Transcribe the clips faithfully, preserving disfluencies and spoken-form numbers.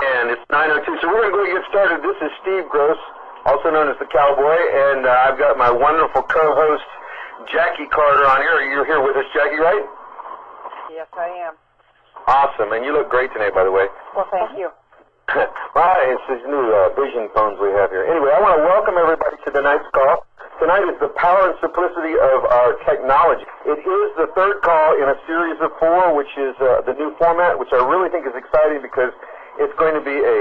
And it's nine oh two, so we're going to go get started. This is Steve Gross, also known as the Cowboy, and uh, I've got my wonderful co-host, Jackie Carter, on here. You're here with us, Jackie, right? Yes, I am. Awesome, and you look great tonight, by the way. Well, thank you. Well, it's these new uh, vision phones we have here. Anyway, I want to welcome everybody to tonight's call. Tonight is the power and simplicity of our technology. It is the third call in a series of four, which is uh, the new format, which I really think is exciting because it's going to be a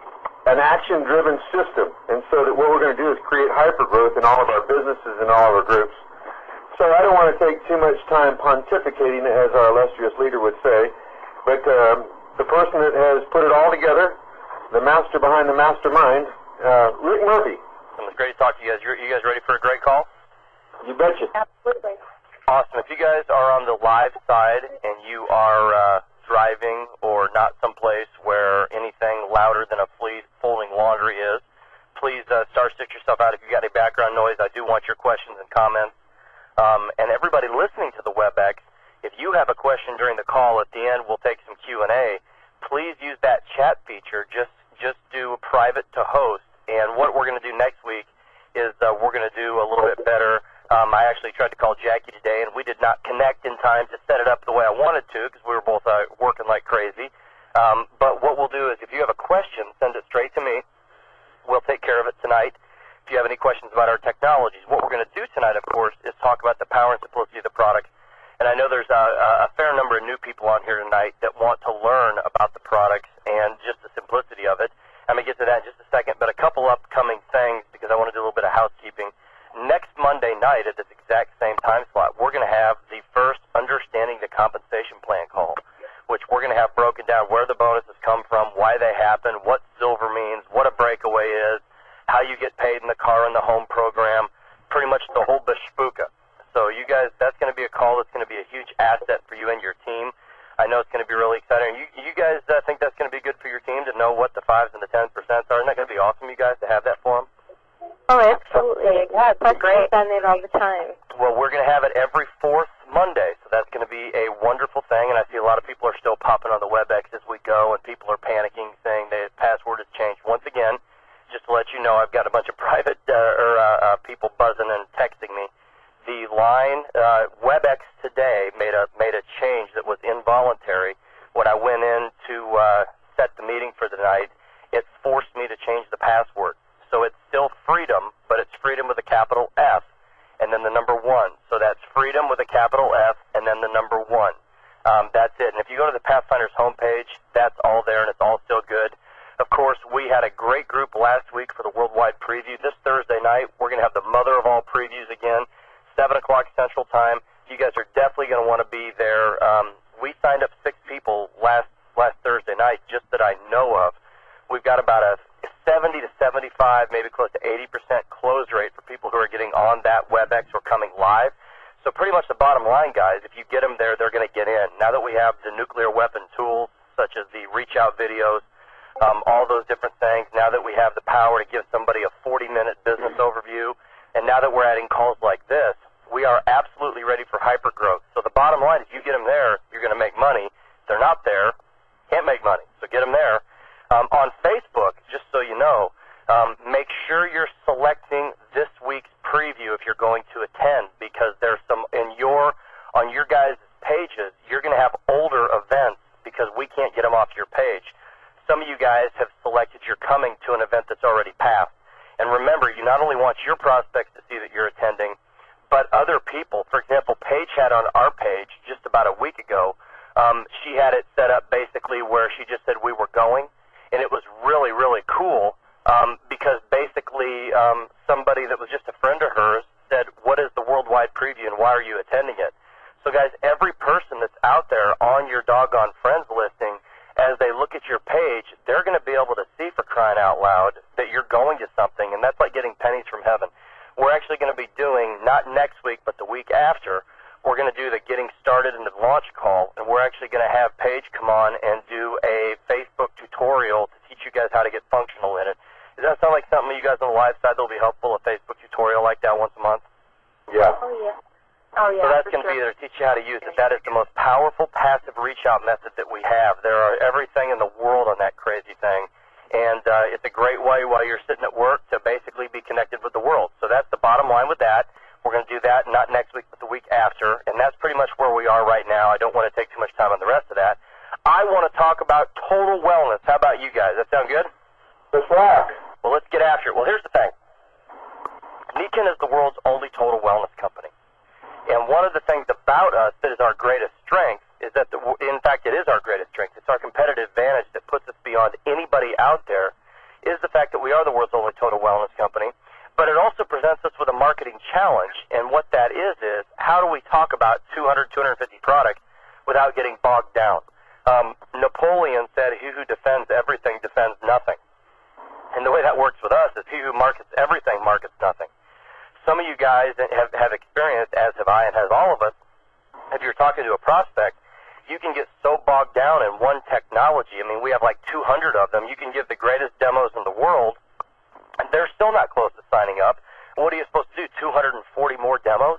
an action-driven system, and so that what we're going to do is create hypergrowth in all of our businesses and all of our groups. So I don't want to take too much time pontificating, as our illustrious leader would say, but um, the person that has put it all together, the master behind the mastermind, uh, Rick Murphy. It was great to talk to you guys. You're, you guys ready for a great call? You betcha. Absolutely. Awesome. If you guys are on the live side and you are uh, driving or not someplace where anything louder than a flea folding laundry is, please uh, star stick yourself out. If you got any background noise, I do want your questions and comments. Um, and everybody listening to the WebEx, if you have a question during the call, at the end we'll take some Q and A. Please use that chat feature. Just just do private to host. And what we're going to do next week is uh, we're going to do a little bit better. Um, I actually tried to call Jackie today, and we did not connect in time to set it up the way I wanted to because we were both uh, working like crazy. Um, but what we'll do is if you have a question, send it straight to me. We'll take care of it tonight. If you have any questions about our technologies, what we're going to do tonight, of course, is talk about the power and simplicity of the product. And I know there's a, a fair number of new people on here tonight that want to learn about the products and just the simplicity of it. I'm going to get to that in just a second, but a couple upcoming things because I want to do a little bit of housekeeping. Next Monday night at this exact same time slot, we're going to have the first Understanding the Compensation Plan call, which we're going to have broken down where the bonuses come from, why they happen, what silver means, what a breakaway is, how you get paid in the car and the home program, pretty much the whole bashpooka. So you guys, that's going to be a call that's going to be a huge asset for you and your team. I know it's going to be really exciting. You, you guys uh, think that's going to be good for your team to know what the fives and the tens percents are? Isn't that going to be awesome, you guys, to have that for them? Oh, absolutely. Yeah, that's great. I send it all the time. Well, we're going to have it every fourth Monday, so that's going to be a wonderful thing. And I see a lot of people are still popping on the WebEx as we go, and people are panicking, saying the password has changed. Once again, just to let you know, I've got a bunch of private uh, or uh, uh, people buzzing and texting me. The line, uh, WebEx today made a made a change that was involuntary. When I went in to uh, set the meeting for the night, it forced me to change the password. So it's still freedom, but it's freedom with a capital F, and then the number one. So that's freedom with a capital F, and then the number one. Um, that's it. And if you go to the Pathfinders homepage, that's all there, and it's all still good. Of course, we had a great group last week for the Worldwide Preview. This Thursday night, we're going to have the mother of all previews again. seven o'clock Central Time. You guys are definitely going to want to be there. Um, we signed up six people last last Thursday night, just that I know of. We've got about a seventy to seventy-five, maybe close to eighty percent close rate for people who are getting on that WebEx or coming live. So pretty much the bottom line, guys, if you get them there, they're going to get in. Now that we have the nuclear weapon tools, such as the reach-out videos, um, all those different things, now that we have the power to give somebody a forty-minute business overview, and now that we're adding calls like this, we are absolutely ready for hypergrowth. So the bottom line is you get them there, you're going to make money. If they're not there, can't make money. So get them there. Um, on Facebook, just so you know, um, make sure you're selecting this week's preview if you're going to attend, because there's some in your on your guys' pages, you're going to have older events because we can't get them off your page. Some of you guys have selected you're coming to an event that's already passed. And remember, you not only want your prospects to see that you're attending, but other people. For example, Paige had on our page just about a week ago, um, she had it set up basically where she just said we were going, and it was really, really cool um, because basically um, somebody that was just a friend of hers said, what is the Worldwide Preview and why are you attending it? So, guys, every person that's out there on your doggone friends listing, as they look at your page, they're going to be able to see, for crying out loud, that you're going to something, and that's like getting pennies from heaven. We're actually going to be doing, not next week, but the week after, we're going to do the getting started in the launch call, and we're actually going to have Paige come on and do a Facebook tutorial to teach you guys how to get functional in it. Does that sound like something you guys on the live side that will be helpful, a Facebook tutorial like that once a month? Yeah. Oh, yeah. Oh, yeah, so that's for going to sure. be there to teach you how to use it. That is the most powerful passive reach-out method that we have. There are everything in the world on that crazy thing, and uh, it's a great way while you're sitting at work to basically be connected with the world. So that's the bottom line with that. We're going to do that not next week, but the week after, and that's pretty much where we are right now. I don't want to take too much time on the rest of that. I want to talk about total wellness. How about you guys? That sound good? Let's rock. Well, let's get after it. Well, here's the thing. Nikken is the world's only total wellness company. And one of the things about us that is our greatest strength is that, the, in fact, it is our greatest strength. It's our competitive advantage that puts us beyond anybody out there, is the fact that we are the world's only total wellness company. But it also presents us with a marketing challenge. And what that is is, how do we talk about two hundred, two hundred fifty products without getting bogged down? Um, Napoleon said, he who defends everything defends nothing. And the way that works with us is he who markets everything markets nothing. Some of you guys have, have experienced, as have I and has all of us, if you're talking to a prospect, you can get so bogged down in one technology. I mean, we have like two hundred of them. You can give the greatest demos in the world, and they're still not close to signing up. What are you supposed to do, two hundred forty more demos?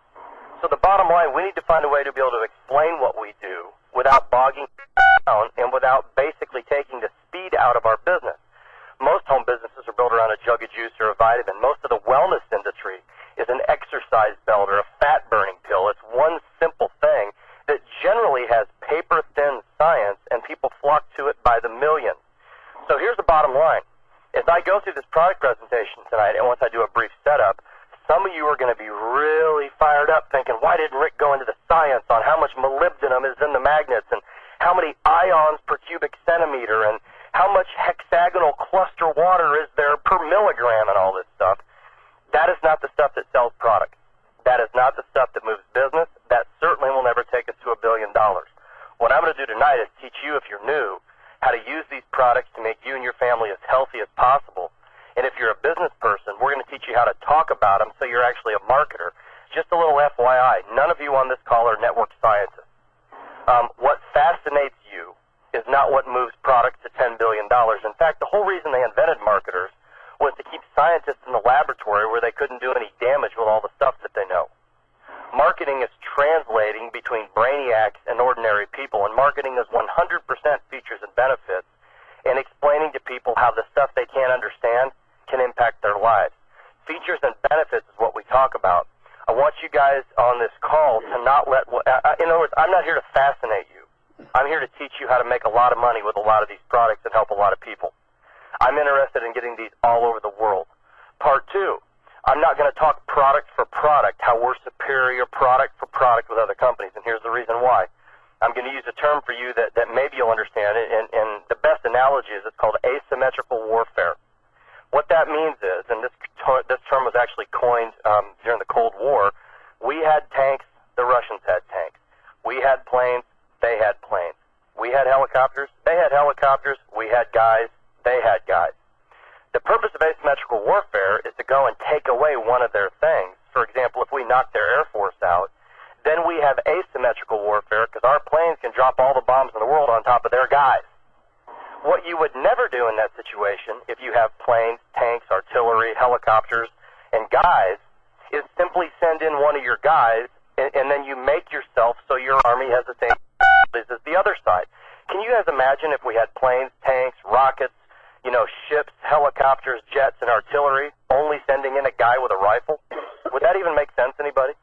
So the bottom line, we need to find a way to be able to explain what we do without bogging down and without basically taking the speed out of our business. Most home businesses are built around a jug of juice or a vitamin. Most of the wellness industry is an exercise belt or a fat-burning pill. It's one simple thing that generally has paper-thin science, and people flock to it by the millions. So here's the bottom line. As I go through this product presentation tonight, and once I do a brief setup, some of you are going to be really fired up thinking, why didn't Rick go into the science on how much molybdenum is in the magnets and how many ions per cubic centimeter and how much hexagonal cluster water is there per milligram and all this stuff? That is not the stuff that sells products. That is not the stuff that moves business. That certainly will never take us to a billion dollars. What I'm going to do tonight is teach you, if you're new, how to use these products to make you and your family as healthy as possible. And if you're a business person, we're going to teach you how to talk about them so you're actually a marketer. Just a little F Y I, none of you on this call are network scientists. Um, what fascinates you is not what moves products to ten billion dollars. In fact, the whole reason they invented marketers was to keep scientists in the laboratory where they couldn't do any damage with all the stuff that they know. Marketing is translating between brainiacs and ordinary people, and marketing is one hundred percent features and benefits, and explaining to people how the stuff they can't understand can impact their lives. Features and benefits is what we talk about. I want you guys on this call to not let, uh, in other words, I'm not here to fascinate you. I'm here to teach you how to make a lot of money with a lot of these products and help a lot of people. I'm interested in getting these all over the world. Part two, I'm not going to talk product for product, how we're superior product for product with other companies, and here's the reason why. I'm going to use a term for you that, that maybe you'll understand, and, and the best analogy is it's called asymmetrical warfare. What that means is, and this, this term was actually coined um, during the Cold War, we had tanks, the Russians had tanks. We had planes, they had planes. We had helicopters, they had helicopters, we had guys, they had guys. The purpose of asymmetrical warfare is to go and take away one of their things. For example, if we knock their Air Force out, then we have asymmetrical warfare because our planes can drop all the bombs in the world on top of their guys. What you would never do in that situation, if you have planes, tanks, artillery, helicopters, and guys, is simply send in one of your guys, and, and then you make yourself so your army has the same as the other side. Can you guys imagine if we had planes, tanks, rockets, you know, ships, helicopters, jets, and artillery, only sending in a guy with a rifle? Would that even make sense, anybody?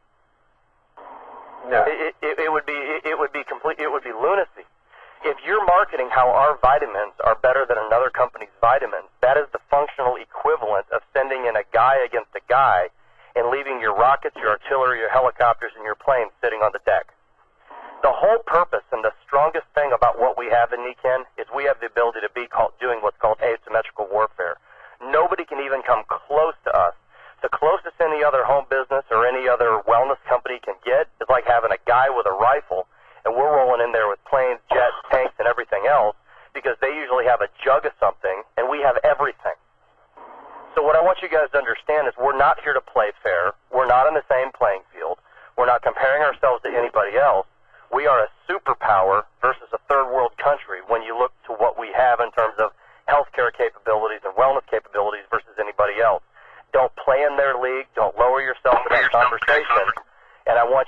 No. It, it, it would be it, it would be complete. It would be lunacy. If you're marketing how our vitamins are better than another company's vitamins, that is the functional equivalent of sending in a guy against a guy and leaving your rockets, your artillery, your helicopters, and your planes sitting on the deck. The whole purpose and the strongest thing about what we have in Nikken is we have the ability to be called, doing what's called asymmetrical warfare. Nobody can even come close to us. The closest any other home business or any other wellness company can get is like having a guy with a rifle, and we're rolling in there with planes, jets, tanks, and everything else because they usually have a jug of something, and we have everything. So what I want you guys to understand is we're not here to play fair. We're not in the same playing field. We're not comparing ourselves to anybody else. We are a superpower versus a third world country when you look to what we have in terms of healthcare capabilities and wellness capabilities versus anybody else. Don't play in their league. Don't lower yourself in that conversation. And I want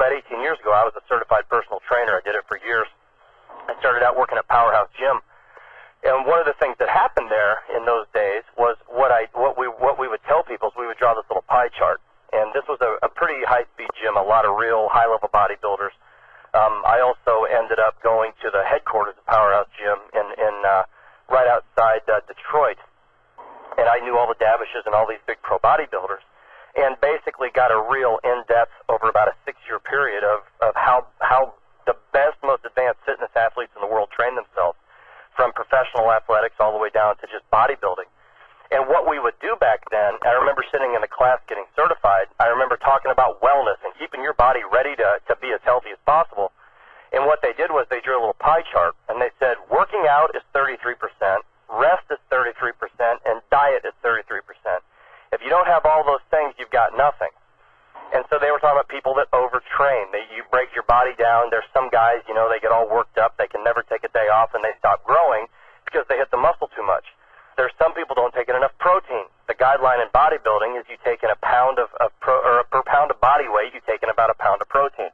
about eighteen years ago, I was a certified personal trainer. I did it for years. I started out working at Powerhouse Gym. And one of the things that happened there in those days was what I what we what we would tell people is we would draw this little pie chart. And this was a, a pretty high-speed gym, a lot of real high-level bodybuilders. Um, I also ended up going to the headquarters of Powerhouse Gym in, in uh, right outside uh, Detroit. And I knew all the Davishes and all these big pro bodybuilders, and basically got a real in-depth over about a six-year period of, of how how the best, most advanced fitness athletes in the world train themselves, from professional athletics all the way down to just bodybuilding. And what we would do back then, I remember sitting in the class getting certified, I remember talking about wellness and keeping your body ready to, to be as healthy as possible. And what they did was they drew a little pie chart, and they said working out is thirty-three percent, rest is thirty-three percent, and diet is thirty-three percent. If you don't have all those things, you've got nothing. And so they were talking about people that overtrain. They, you break your body down. There's some guys, you know, they get all worked up. They can never take a day off, and they stop growing because they hit the muscle too much. There's some people don't take in enough protein. The guideline in bodybuilding is you take in a pound of, of pro, or per pound of body weight, you take in about a pound of protein.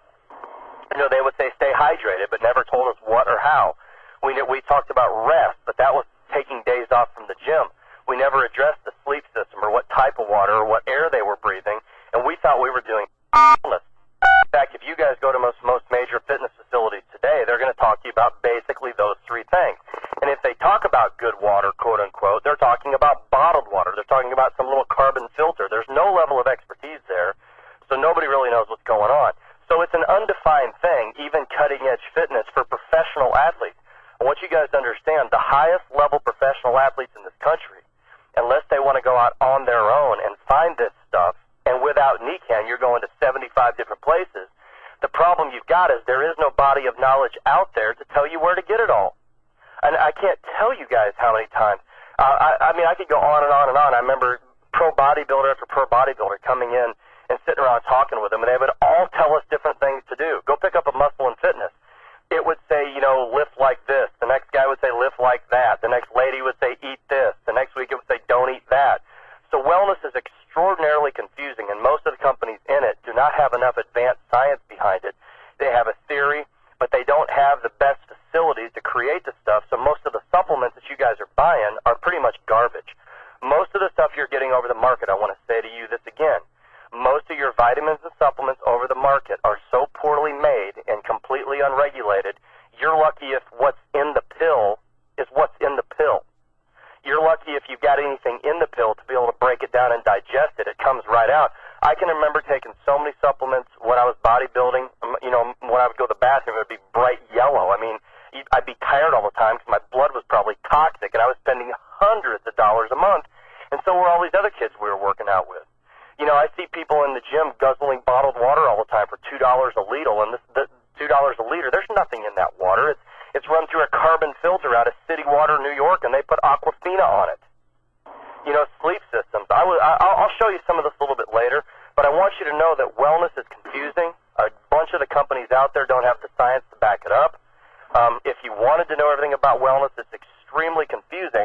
You know, they would say stay hydrated, but never told us what or how. We we talked about rest, but that was taking days off from the gym. We never addressed the sleep system or what type of water or what air they were breathing, and we thought we were doing wellness. In fact, if you guys go to most most major fitness facilities today, they're going to talk to you about basically those three things. And if they talk about good water, quote unquote, they're talking about bottled water. They're talking about some little carbon filter. There's no level of expertise there, so nobody really knows what's going on. So it's an undefined thing, even cutting-edge fitness for professional athletes. I want you guys to understand, the highest level professional athletes in this country, unless they want to go out on their own and find this stuff, and without Nikan, you're going to seventy-five different places. The problem you've got is there is no body of knowledge out there to tell you where to get it all. And I can't tell you guys how many times. Uh, I, I mean, I could go on and on and on. I remember pro bodybuilder after pro bodybuilder coming in and sitting around talking with them, and they would all tell us different things to do. Go pick up a Muscle and Fitness. It would say, you know, lift like this. The next guy would say lift like that. The next lady would say eat this. The next week it would say don't eat that. So wellness is extraordinarily confusing, and most of the companies in it do not have enough advanced science behind it. They have a theory, but they don't have the best facilities to create the stuff, so most of the supplements that you guys are buying are pretty much garbage. Most of the stuff you're getting over the market, I want to say to you this again, most of your vitamins and supplements over the market are so poorly made and completely unregulated, you're lucky if what's in the pill is what's in the pill. You're lucky if you've got anything in the pill to be able to break it down and digest it. It comes right out. I can remember taking so many supplements when I was bodybuilding. You know, when I would go to the bathroom, it would be bright yellow. I mean, I'd be tired all the time because my blood was probably toxic, and I was spending hundreds of dollars a month, and so were all these other kids we were working out with. You know, I see people in the gym guzzling bottled water all the time for two dollars a liter, and this, the two dollars a liter, there's nothing in that water. It's It's run through a carbon filter out of City Water, New York, and they put Aquafina on it. You know, sleep systems. I will, I, I'll show you some of this a little bit later, but I want you to know that wellness is confusing. A bunch of the companies out there don't have the science to back it up. Um, if you wanted to know everything about wellness, it's extremely confusing.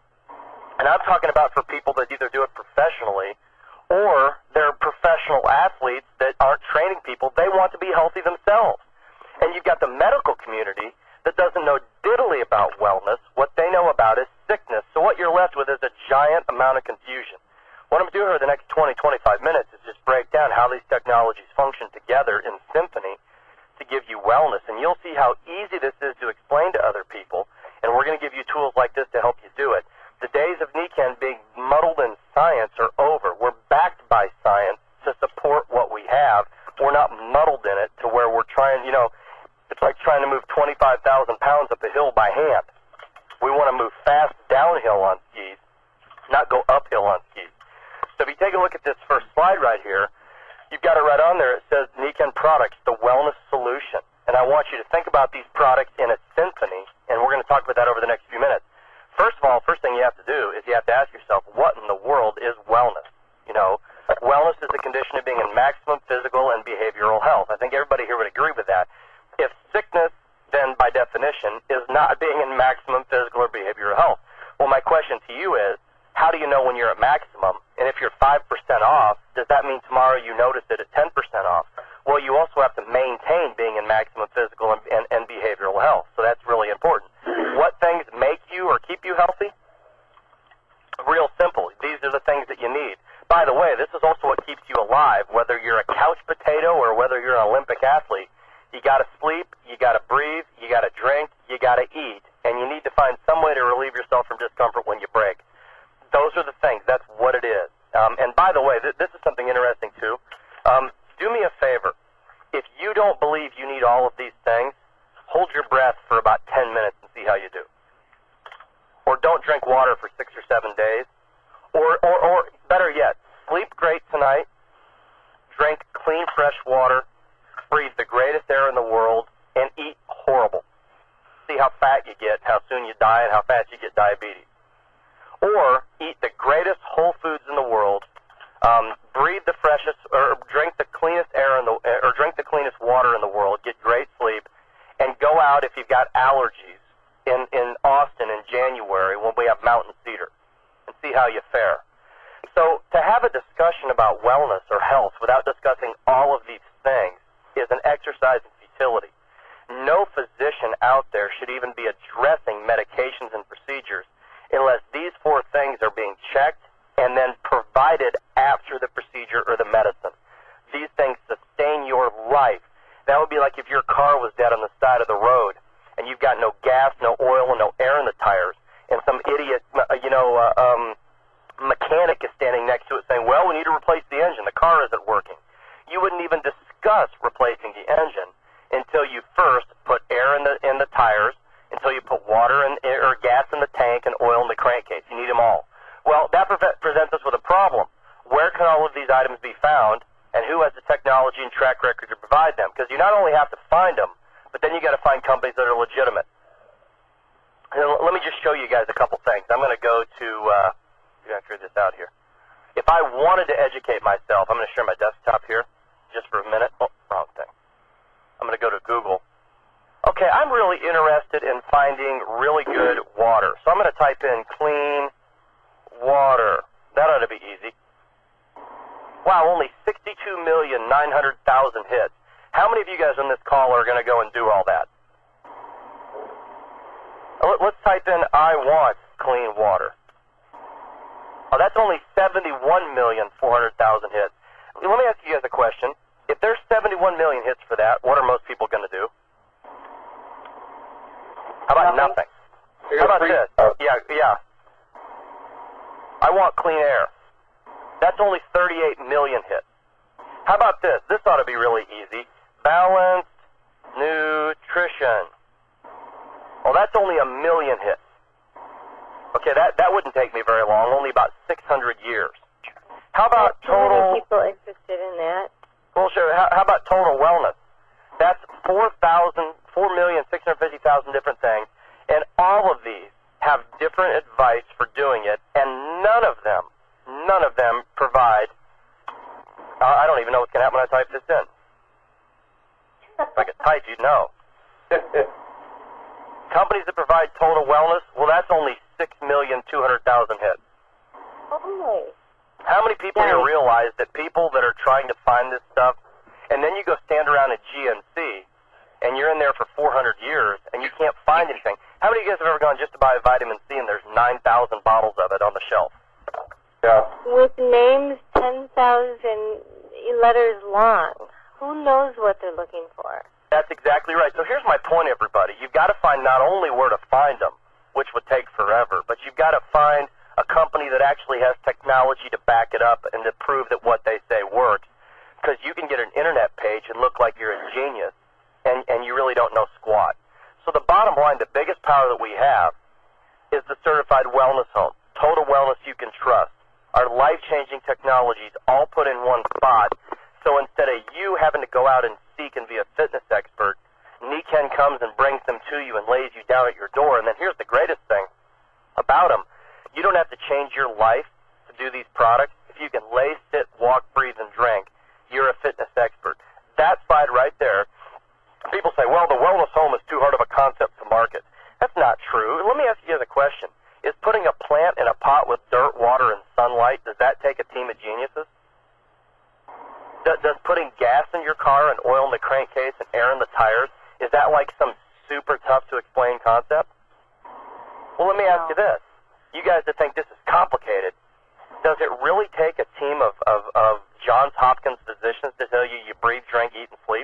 And I'm talking about for people that either do it professionally or they're professional athletes that aren't training people. They want to be healthy themselves. And you've got the medical community that doesn't know diddly about wellness. What they know about is sickness. So what you're left with is a giant amount of confusion. What I'm doing over the next twenty, twenty-five minutes is just break down how these technologies function together in symphony to give you wellness. And you'll see how easy this is to explain to other people. And we're going to give you tools like this to help you do it. The days of Nikan being muddled in science are over. We're backed by science to support what we have. We're not muddled in it to where we're trying, you know, it's like trying to move twenty-five thousand pounds up a hill by hand. We want to move fast downhill on skis, not go uphill on skis. So if you take a look at this first slide right here, you've got it right on there. It says Nikan Products, the wellness solution. And I want you to think about these products in a symphony, and we're going to talk about that over the next few minutes. First of all, first thing you have to do is you have to ask yourself, what in the world is wellness? You know, wellness is the condition of being in maximum physical and behavioral health. I think everybody here would agree with that. If sickness, then by definition, is not being in maximum physical or behavioral health. Well, my question to you is, how do you know when you're at maximum? And if you're five percent off, does that mean tomorrow you notice it at ten percent off? Well, you also alive, whether you're a couch potato or whether you're an Olympic athlete. You got to sleep, you got to breathe, you got to drink, you got to eat, and you need to find some way to relieve yourself from discomfort when you break. Those are the things. That's what it is. Um, and by the way, th- this is something interesting too. Um, do me a favor. If you don't believe you need all of these things, hold your breath for about ten minutes and see how you do. Or don't drink water for six or seven days. Or, or, or better yet, sleep great tonight, drink clean, fresh water, breathe the greatest air in the world, and eat horrible. See how fat you get, how soon you die, and how fast you get diabetes. Or eat the greatest whole foods in the world, um, breathe the freshest, or drink the cleanest air in the, or drink the cleanest water in the world, get great sleep, and go out if you've got allergies in, in Austin in January when we have mountain cedar, and see how you fare. So to have a discussion about wellness or health without discussing all of these things is an exercise in futility. No physician out there should even be addressing medications and procedures unless these four things are being checked and then provided after the procedure or the medicine. These things sustain your life. That would be like if your car was dead on the side of the road and you've got no gas, no oil, and no air in the tires, and some idiot, you know, uh, um, mechanic is standing next to it saying, well, we need to replace the engine. The car isn't working. You wouldn't even discuss replacing the engine until you first put air in the in the tires, until you put water and or gas in the tank and oil in the crankcase. You need them all. Well, that pre- presents us with a problem. Where can all of these items be found, and who has the technology and track record to provide them? Because you not only have to find them, but then you got to find companies that are legitimate. And let me just show you guys a couple things. I'm going to go to, uh, I'm going to figure this out here. If I wanted to educate myself, I'm going to share my desktop here just for a minute. Oh, wrong thing. I'm going to go to Google. Okay, I'm really interested in finding really good water. So I'm going to type in clean water. That ought to be easy. Wow, only sixty-two million nine hundred thousand hits. How many of you guys on this call are going to go and do all that? Let's type in, I want clean water. Oh, that's only seventy-one million four hundred thousand hits. Let me ask you guys a question. If there's seventy-one million hits for that, what are most people going to do? How about nothing? How about this? Yeah, yeah. I want clean air. That's only thirty-eight million hits. How about this? This ought to be really easy. Balanced nutrition. Well, that's only a million hits. Okay, that, that wouldn't take me very long, only about six hundred years. How about total... people interested in that? Well, sure. How, how about total wellness? That's four thousand, four million six hundred fifty thousand different things, and all of these have different advice for doing it, and none of them, none of them provide... Uh, I don't even know what's going to happen when I type this in. If I could type, you'd know. Companies that provide total wellness, well, that's only six million two hundred thousand hits. Oh. How many people Nice. here realize that people that are trying to find this stuff, and then you go stand around at G N C, and you're in there for four hundred years, and you can't find anything? How many of you guys have ever gone just to buy vitamin C, and there's nine thousand bottles of it on the shelf? Yeah. With names ten thousand letters long. Who knows what they're looking for? That's exactly right. So here's my point, everybody. You've got to find not only where to find them, which would take forever, but you've got to find a company that actually has technology to back it up and to prove that what they say works. Because you can get an internet page and look like you're a genius, and, and you really don't know squat. So the bottom line, the biggest power that we have is the certified wellness home. Total wellness you can trust. Our life-changing technologies all put in one spot. So instead of you having to go out and seek and be a fitness expert, Niken comes and brings them to you and lays you down at your door. And then here's the greatest thing about them. You don't have to change your life to do these products. If you can lay, sit, walk, breathe, and drink, you're a fitness expert. That slide right there, people say, well, the wellness home is too hard of a concept to market. That's not true. Let me ask you guys a question. Is putting a plant in a pot with dirt, water, and sunlight, does that take a team of geniuses? Does, does putting gas in your car and oil in the crankcase and air in the tires, is that like some super tough to explain concept? Well, let me ask you this. You guys that think this is complicated, does it really take a team of, of, of Johns Hopkins physicians to tell you you breathe, drink, eat, and sleep?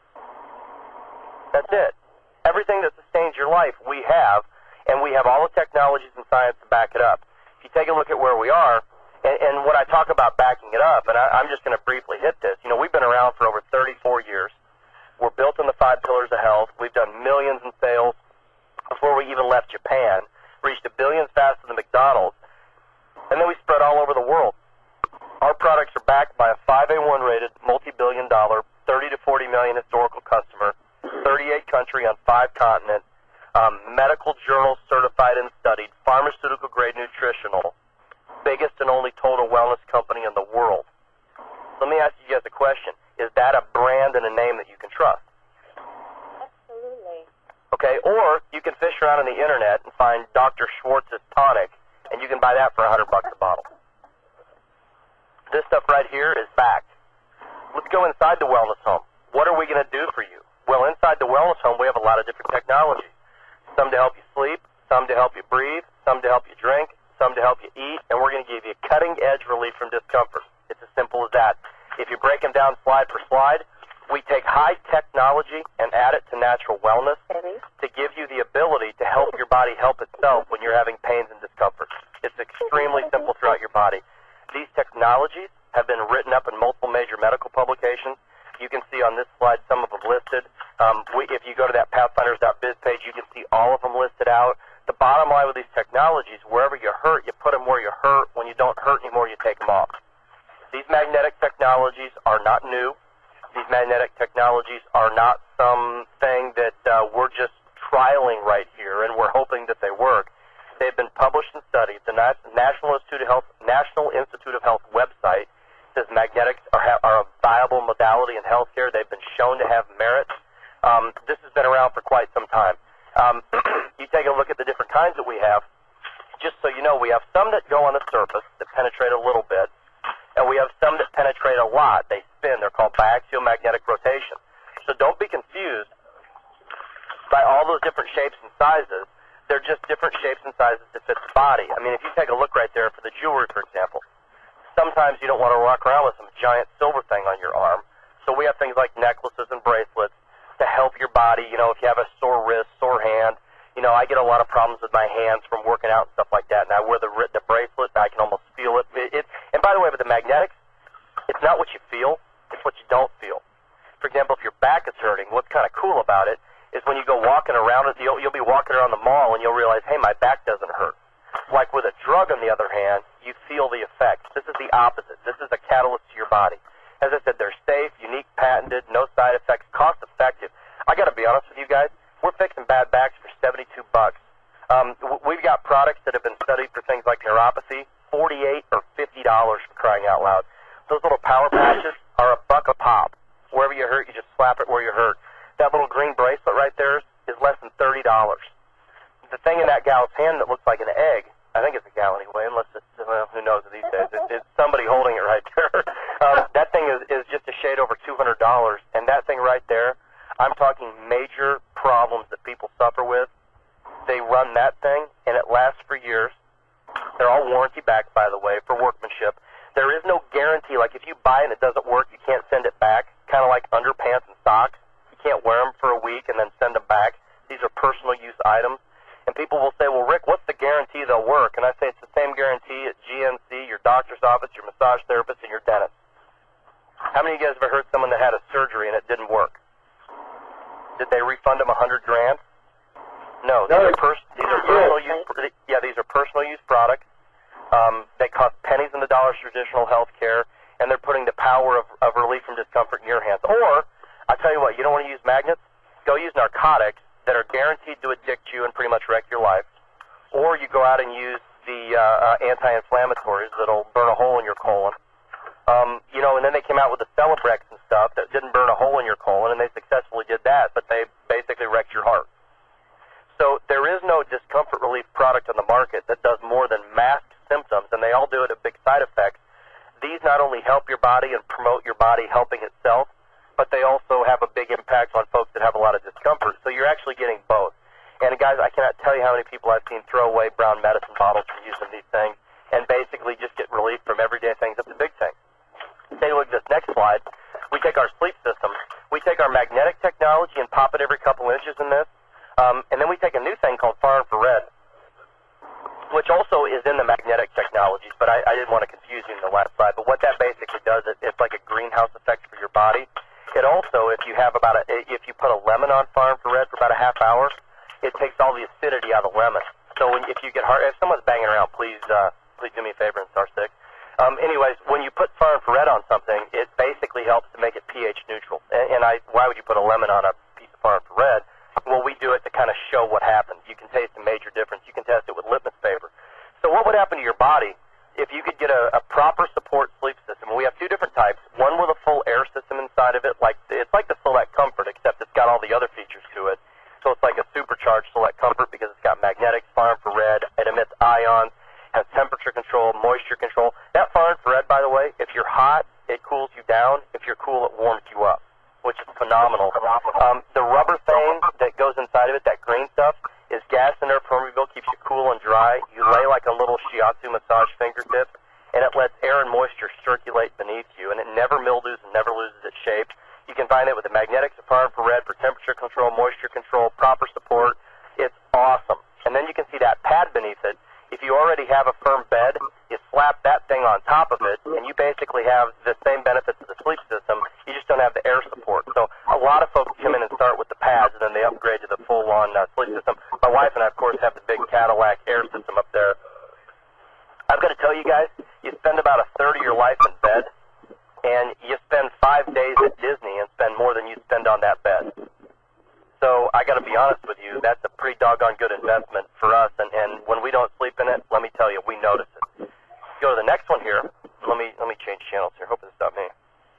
That's it. Everything that sustains your life, we have, and we have all the technologies and science to back it up. If you take a look at where we are, and, and when I talk about backing it up, and I, I'm just going to briefly hit this, you know, we've been around for over thirty-four years. We're built on the five pillars of health. We've done millions in sales before we even left Japan, reached a billions faster than McDonald's, and then we spread all over the world. Our products are backed by a five A one rated, multi-billion dollar, thirty to forty million historical customer, thirty-eight country on five continents, um, medical journal certified and studied, pharmaceutical grade nutritional, biggest and only total wellness company in the world. Let me ask you guys a question. Is that a brand and a name that you can trust? Absolutely. Okay, or you can fish around on the internet and find Doctor Schwartz's tonic, and you can buy that for a hundred bucks a bottle. This stuff right here is fact. Let's go inside the wellness home. What are we going to do for you? Well, inside the wellness home, we have a lot of different technologies. Some to help you sleep, some to help you breathe, some to help you drink, some to help you eat, and we're going to give you cutting-edge relief from discomfort. It's as simple as that. If you break them down slide for slide, we take high technology and add it to natural wellness to give you the ability to help your body help itself when you're having pains and discomfort. It's extremely simple throughout your body. These technologies have been written up in multiple major medical publications. You can see on this slide some of them listed. Um, we, if you go to that pathfinders dot biz page, you can see all of them listed out. The bottom line with these technologies, wherever you hurt, you put them where you hurt. When you don't hurt anymore, you take them off. These magnetic technologies are not new. These magnetic technologies are not something that uh, we're just trialing right here and we're hoping that they work. They've been published and studied. The National Institute of Health, National Institute of Health website says magnetics are, ha- are a viable modality in healthcare. They've been shown to have merit. Um, this has been around for quite some time. Um, you take a look at the different kinds that we have. Just so you know, we have some that go on the surface that penetrate a little bit, and we have some that penetrate a lot. They spin. They're called biaxial magnetic rotation. So don't be confused by all those different shapes and sizes. They're just different shapes and sizes to fit the body. I mean, if you take a look right there for the jewelry, for example, sometimes you don't want to walk around with some giant silver thing on your arm. So we have things like necklaces and bracelets to help your body. You know, if you have a sore wrist, sore hand, you know, I get a lot of problems with my hands from working out and stuff like that, and I wear the, the bracelet, and I can almost feel it. It, it. And by the way, with the magnetics, it's not what you feel, it's what you don't feel. For example, if your back is hurting, what's kind of cool about it is when you go walking around it, you'll, you'll be walking around the mall, and you'll realize, hey, my back doesn't hurt. Like with a drug, on the other hand, you feel the effects. This is the opposite. This is a catalyst to your body. As I said, they're safe, unique, patented, no side effects, cost-effective. I got to be honest with you guys. We're fixing bad backs for seventy-two bucks. Um, we've got products that have been studied for things like neuropathy, forty-eight or fifty dollars for crying out loud. Those little power patches are a buck a pop. Wherever you hurt, you just slap it where you hurt. That little green bracelet right there is less than thirty dollars. The thing in that gal's hand that looks like an egg, I think it's a gal anyway, unless it's, well, who knows these days. It's, it's somebody holding it right there. Um, that thing is, is just a shade over two hundred dollars, and that thing right there, I'm talking major problems that people suffer with. They run that thing, and it lasts for years. They're all warranty backed, by the way, for workmanship. There is no guarantee. Like, if you buy it and it doesn't work, you can't send it back, kind of like underpants and socks. You can't wear them for a week and then send them back. These are personal use items. And people will say, well, Rick, what's the guarantee they'll work? And I say it's the same guarantee at G N C, your doctor's office, your massage therapist, and your dentist. How many of you guys have ever heard someone that had a surgery and it didn't work? Did they refund them a hundred grand? No, these No, are, pers- these are personal use. Yeah, these are personal use products. Um, they cost pennies in the dollars traditional health care, and they're putting the power of, of relief from discomfort in your hands. Or, I tell you what, you don't want to use magnets? Go use narcotics that are guaranteed to addict you and pretty much wreck your life. Or you go out and use the uh, uh, anti-inflammatories that'll burn a hole in your colon. Um, you know, and then they came out with the Celebrex and stuff that didn't burn a hole in your colon, and they successfully did that, but they basically wrecked your heart. So there is no discomfort relief product on the market that does more than mask symptoms, and they all do it at big side effects. These not only help your body and promote your body helping itself, but they also have a big impact on folks that have a lot of discomfort. So you're actually getting both. And guys, I cannot tell you how many people I've seen throw away brown medicine bottles from using these things and basically just get relief from everyday things up to big things. Take a look at this next slide. We take our sleep system. We take our magnetic technology and pop it every couple inches in this. Um, and then we take a new thing called far infrared, which also is in the magnetic technologies, but I, I didn't want to confuse you in the last slide. But what that basically does, it, it's like a greenhouse effect for your body. It also, if you have about a, if you put a lemon on far infrared for about a half hour, it takes all the acidity out of the lemon. So when, if you get hard, if someone's banging around, please, uh, please do me a favor and star six. Um, anyways, when you put far infrared on something, it basically helps to make it pH neutral. And, and I, why would you put a lemon on a piece of far infrared? Well, we do it to kind of show what happens. You can taste a major difference. You can test it with litmus paper. So what would happen to your body if you could get a, a proper support sleep system? We have two different types. One with a full air system inside of it, like it's like the Select Comfort, except it's got all the other features to it. So it's like a supercharged Select Comfort because it's got magnetics, far infrared, it emits ions, has temperature control, moisture control. That far infrared, by the way, if you're hot, it cools you down. If you're cool, it warms you up, which is phenomenal. Um, the rubber thing that goes inside of it, that green stuff, is gas and air permeable, keeps you cool and dry. You lay like a little shiatsu massage fingertip, and it lets air and moisture circulate beneath you, and it never mildews and never loses its shape. You can find it with the magnetics of far infrared for temperature control, moisture control, proper support. It's awesome. And then you can see that pad beneath it. If you already have a firm bed, you slap that thing on top of it, and you basically have the same benefits of the sleep system. You just don't have the air support. So a lot of folks come in and start with the pads, and then they upgrade to the full-on uh, sleep system. My wife and I, of course, have the big Cadillac air system up there. I've got to tell you guys, you spend about a third of your life in bed, and you spend five days at Disney and spend more than you spend on that bed. So I got to be honest with you, that's a pretty doggone good investment for us. And, and when we don't sleep in it, let me tell you, we notice it. Go to the next one here. Let me let me change channels here. Hoping it's not me.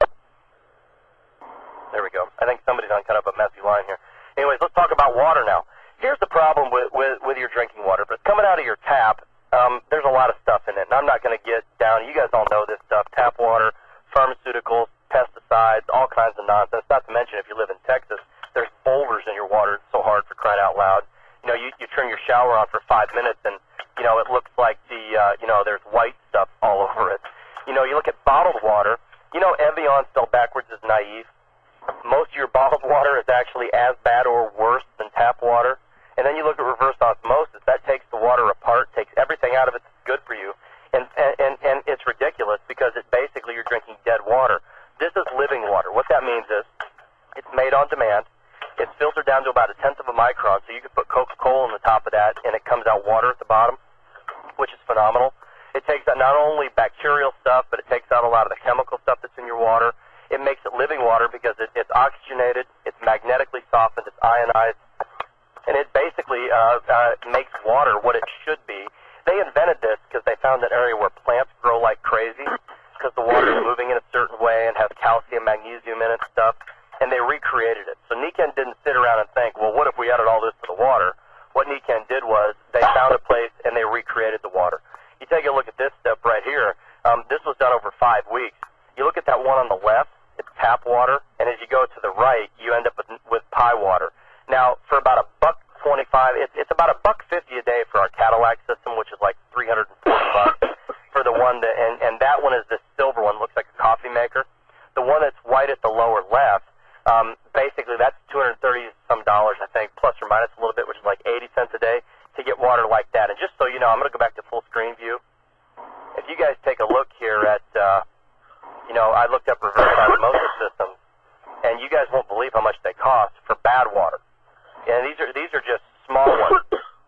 There we go. I think somebody's on kind of a messy line here. Anyways, let's talk about water now. Here's the problem with with, with your drinking water. But coming out of your tap, um, there's a lot of stuff in it. And I'm not going to get down. You guys all know this stuff. Tap water, pharmaceuticals, pesticides, all kinds of nonsense. Not to mention if you live in Texas, there's boulders in your water. It's so hard for crying out loud. You know, you, you turn your shower on for five minutes and, you know, it looks like the, uh, you know, there's white stuff all over it. You know, you look at bottled water. You know, Evian spelled backwards is naive. Most of your bottled water is actually as bad or worse than tap water. And then you look at reverse osmosis. That takes the water apart, takes everything out of it that's good for you. And, and, and it's ridiculous because it's basically you're drinking dead water. This is living water. What that means is it's made on demand. It's filtered down to about a tenth of a micron, so you can put Coca-Cola on the top of that, and it comes out water at the bottom, which is phenomenal. It takes out not only bacterial stuff, but it takes out a lot of the chemical stuff that's in your water. It makes it living water because it, it's oxygenated, it's magnetically softened, it's ionized, and it basically uh, uh, makes water what it should be. They invented this because they found an area where plants grow like crazy because the water is moving in a certain way and has calcium, magnesium in it and stuff. And they recreated it. So Nikken didn't sit around and think, well, what if we added all this to the water? What Nikken did was they found a place and they recreated the water. You take a look at this step right here. Um, this was done over five weeks. You look at that one on the left, it's tap water, and as you go to the right, you end up with, with pie water. Now, for about a buck twenty-five, it's, it's about a buck fifty a day for our Cadillac system, which is like three hundred forty bucks for the one that, and, and that one is this silver one, looks like a coffee maker. The one that's white at the lower left, Um, basically, that's two hundred thirty some dollars, I think, plus or minus a little bit, which is like eighty cents a day to get water like that. And just so you know, I'm going to go back to full screen view. If you guys take a look here at, uh, you know, I looked up reverse osmosis systems, and you guys won't believe how much they cost for bad water. And these are these are just small ones.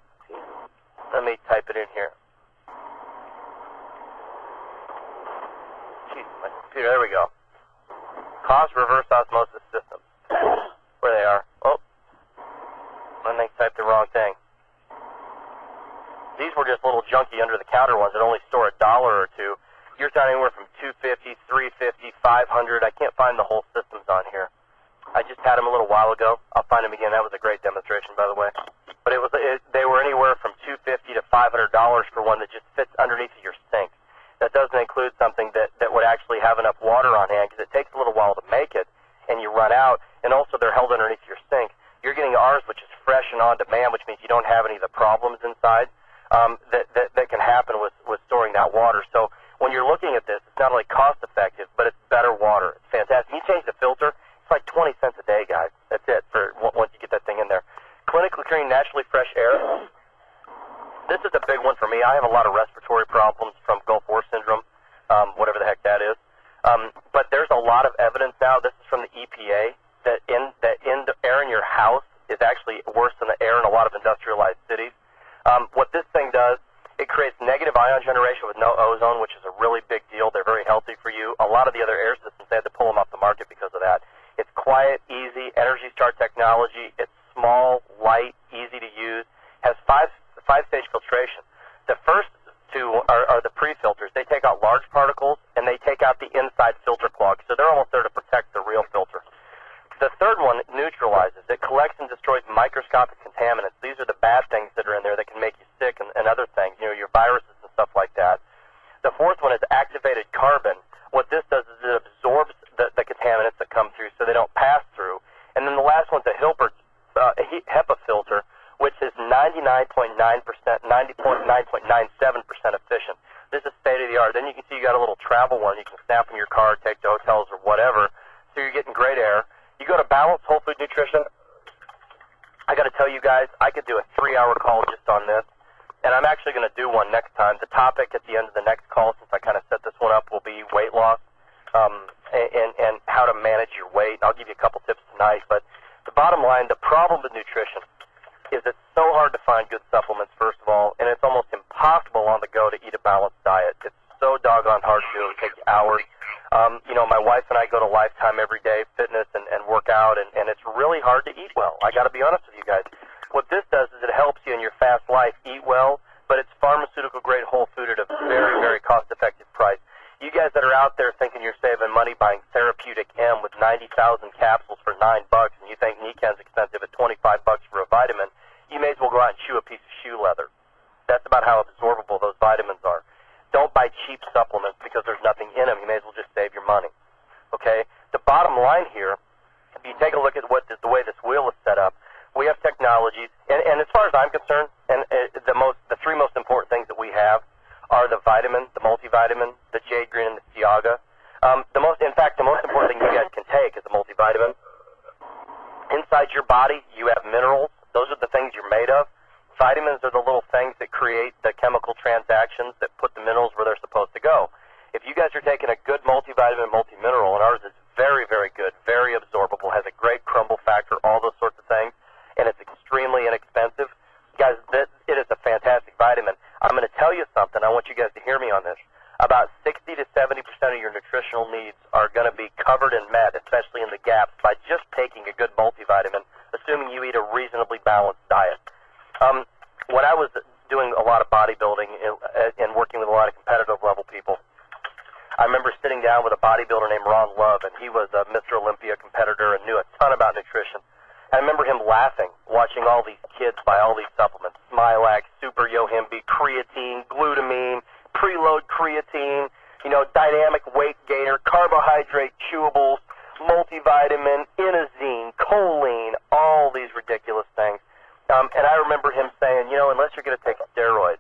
Let me type it in here. Jeez, my computer. There we go. Cost reverse osmosis systems. Where they are. Oh, I think I typed the wrong thing. These were just little junky under-the-counter ones that only store a dollar or two. You're talking anywhere from two fifty, three fifty, five hundred. I can't find the whole systems on here. I just had them a little while ago. I'll find them again. That was a great demonstration, by the way. But it was it, they were anywhere from two fifty to five hundred dollars for one that just fits underneath your sink. That doesn't include something that, that would actually have enough water on hand because it takes a little while to make it, and you run out, and also they're held underneath your sink. You're getting ours, which is fresh and on demand, which means you don't have any of the problems inside um, that, that, that can happen with, with storing that water. So when you're looking at this, it's not only cost-effective, but it's better water. It's fantastic. You change the filter, it's like twenty cents a day, guys. That's it for once you get that thing in there. Clinically clean, naturally fresh air. This is a big one for me. I have a lot of respiratory problems from Gulf War syndrome, um, whatever the heck that is. Um, but there's a lot of evidence now, this is from the E P A, that in that in the air in your house is actually worse than the air in a lot of industrialized cities. Um, what this thing does, it creates negative ion generation with no ozone, which is a really big deal. They're very healthy for you. A lot of the other air systems, they had to pull them off the market because of that. It's quiet, easy, Energy Star technology. It's small, light, easy to use. Has five five-stage filtration. The first two are, are the pre-filters. They take out large particles, and they take out the inside filter clog. So they're almost there to protect the real filter. The third one neutralizes. It collects and destroys microscopic contaminants. These are the bad things that are in there that can make you sick and, and other things, you know, your viruses and stuff like that. The fourth one is activated carbon. What this does is it absorbs the, the contaminants that come through so they don't pass through. And then the last one's a Hilbert uh, HEPA filter, which is ninety-nine point nine percent, ninety-nine point nine seven percent efficient. This is state-of-the-art. Then you can see you got a little travel one. You can snap in your car, take to hotels or whatever. So you're getting great air. You go to Balance Whole Food Nutrition. I got to tell you guys, I could do a three-hour call just on this. And I'm actually going to do one next time. The topic at the end of the next call, since I kind of set this one up, will be weight loss um, and, and how to manage your weight. I'll give you a couple tips tonight. But the bottom line, the problem with nutrition is it's so hard to find good supplements, first of all, and it's almost impossible on the go to eat a balanced diet. It's so doggone hard to do. It takes hours. Um, you know, my wife and I go to Lifetime every day, fitness and, and work out, and, and it's really hard to eat well. I got to be honest with you guys. What this does is it helps you in your fast life eat well, but it's pharmaceutical-grade whole food at a very, very cost-effective price. You guys that are out there thinking you're saving money buying Therapeutic M with ninety thousand capsules for nine bucks, and you think Nikan's expensive at twenty-five bucks for a vitamin, you may as well go out and chew a piece of shoe leather. That's about how absorbable those vitamins are. Don't buy cheap supplements because there's nothing in them. You may as well just save your money. Okay? The bottom line here, if you take a look at what this, the way this wheel is set up, we have technologies, and, and as far as I'm concerned, and uh, the most, the three most important things that we have are the vitamin, the multivitamin, the Jade Green, and the Ciaga. Um, the most, in fact, the most important thing you guys can take is the multivitamin. Inside your body, you have minerals. Those are the things you're made of. Vitamins are the little things that create the chemical transactions that put the minerals where they're supposed to go. If you guys are taking a good multivitamin, multimineral, and ours is very, very good, very absorbable, has a great crumble factor, all those sorts of things, and it's extremely inexpensive, guys, this, it is a fantastic vitamin. I'm going to tell you something. I want you guys to hear me on this. About sixty to seventy percent of your nutritional needs are going to be covered and met, especially in the gaps, by just taking a good multivitamin, assuming you eat a reasonably balanced diet. Um, when I was doing a lot of bodybuilding and, and working with a lot of competitive level people, I remember sitting down with a bodybuilder named Ron Love, and he was a Mister Olympia competitor and knew a ton about nutrition. I remember him laughing, watching all these kids buy all these supplements, Smilax, Super Yohimbe, creatine, glutamine, preload creatine, you know, dynamic weight gainer, carbohydrate chewables, multivitamin, inosine, choline, all these ridiculous things. Um, and I remember him saying, you know, unless you're going to take steroids,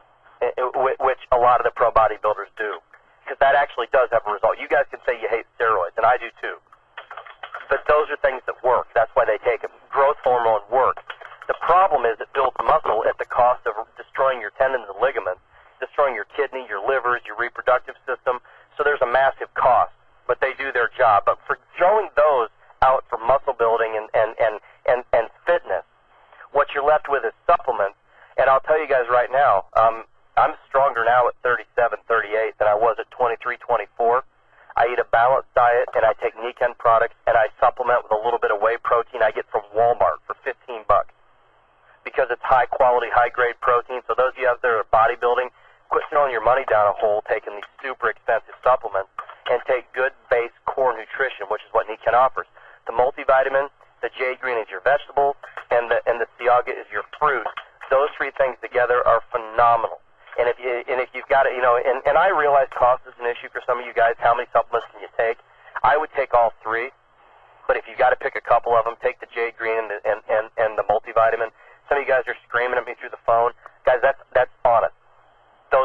which a lot of the pro bodybuilders do, because that actually does have a result. You guys can say you hate steroids, and I do too. But those are things that work. That's why they take them. Growth hormone works. The problem is it builds muscle at the cost of destroying your tendons and ligaments, destroying your kidney, your livers, your reproductive system. So there's a massive cost, but they do their job. But for throwing those out for muscle building and, and, and, and, and fitness, what you're left with is supplements. And I'll tell you guys right now, um, I'm stronger now at thirty-seven, thirty-eight than I was at twenty-three, twenty-four. I eat a balanced diet, and I take Nikan products, and I supplement with a little bit of whey protein I get from Walmart for fifteen bucks because it's high-quality, high-grade protein. So those of you out there are bodybuilding, quit throwing your money down a hole taking these super expensive supplements and take good base core nutrition, which is what Nikan offers. The multivitamin, the Jade Green is your vegetables, and the, and the Ciaga is your fruit. Those three things together are phenomenal. And if you and if you've got it, you know, and, and I realize cost is an issue for some of you guys. How many supplements can you take? I would take all three, but if you've got to pick a couple of them, take the Jade Green and the, and, and, and the multivitamin. Some of you guys are screaming at me through the phone. Guys, that's that's honest. Those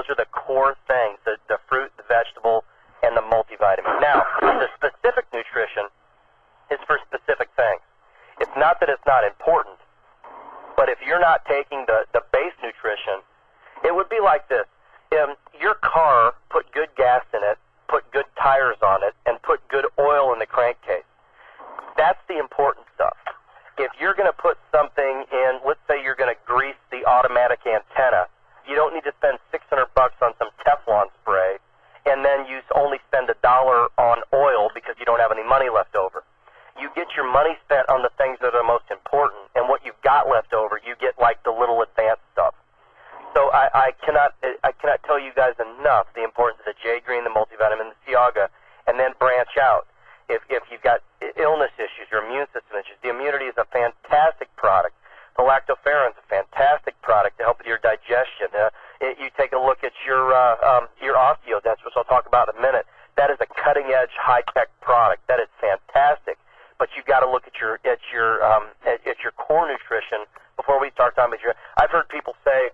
are the core things, the, the fruit, the vegetable, and the multivitamin. Now, the specific nutrition is for specific things. It's not that it's not important, but if you're not taking the, the base nutrition, it would be like this. Um, your car, put good gas in it, put good tires on it, and put good oil in the crankcase. That's the important stuff. If you're going to put something in, let's say you're going to grease the automatic antenna, you don't need to spend six hundred bucks on some Teflon spray, and then you only spend a dollar on oil because you don't have any money left over. You get your money spent on the things that are most important, and what you've got left over, you get like the little advanced stuff. So I, I cannot I cannot tell you guys enough the importance of the J-Green, the multivitamin, the Ciaga, and then branch out. If, if you've got illness issues, your immune system issues, the immunity is a fantastic product. The lactoferrin is a fantastic product to help with your digestion. Uh, it, you take a look at your uh, um, your osteodense, which I'll talk about in a minute. That is a cutting-edge, high-tech product. That is fantastic. But you've got to look at your at your um, at, at your core nutrition before we start talking about your. I've heard people say,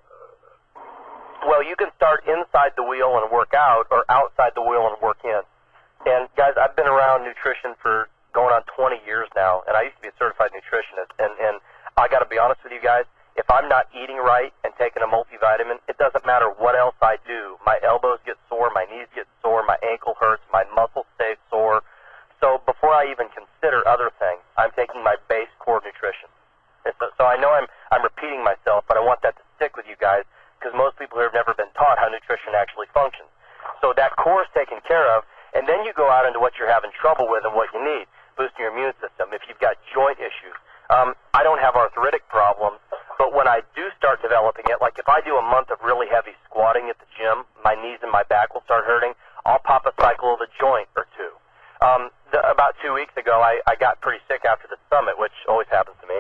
well, you can start inside the wheel and work out, or outside the wheel and work in. And, guys, I've been around nutrition for going on twenty years now, and I used to be a certified nutritionist. And, and I got to be honest with you guys, if I'm not eating right and taking a multivitamin, it doesn't matter what else I do. My elbows get sore, my knees get sore, my ankle hurts, my muscles stay sore. So before I even consider other things, I'm taking my base core nutrition. And so, so I know I'm, I'm repeating myself, but I want that to stick with you guys because most people here have never been taught how nutrition actually functions. So that core is taken care of. And then you go out into what you're having trouble with and what you need, boosting your immune system. If you've got joint issues, um, I don't have arthritic problems, but when I do start developing it, like if I do a month of really heavy squatting at the gym, my knees and my back will start hurting. I'll pop a cycle of a joint or two. Um, the, about two weeks ago, I, I got pretty sick after the summit, which always happens to me,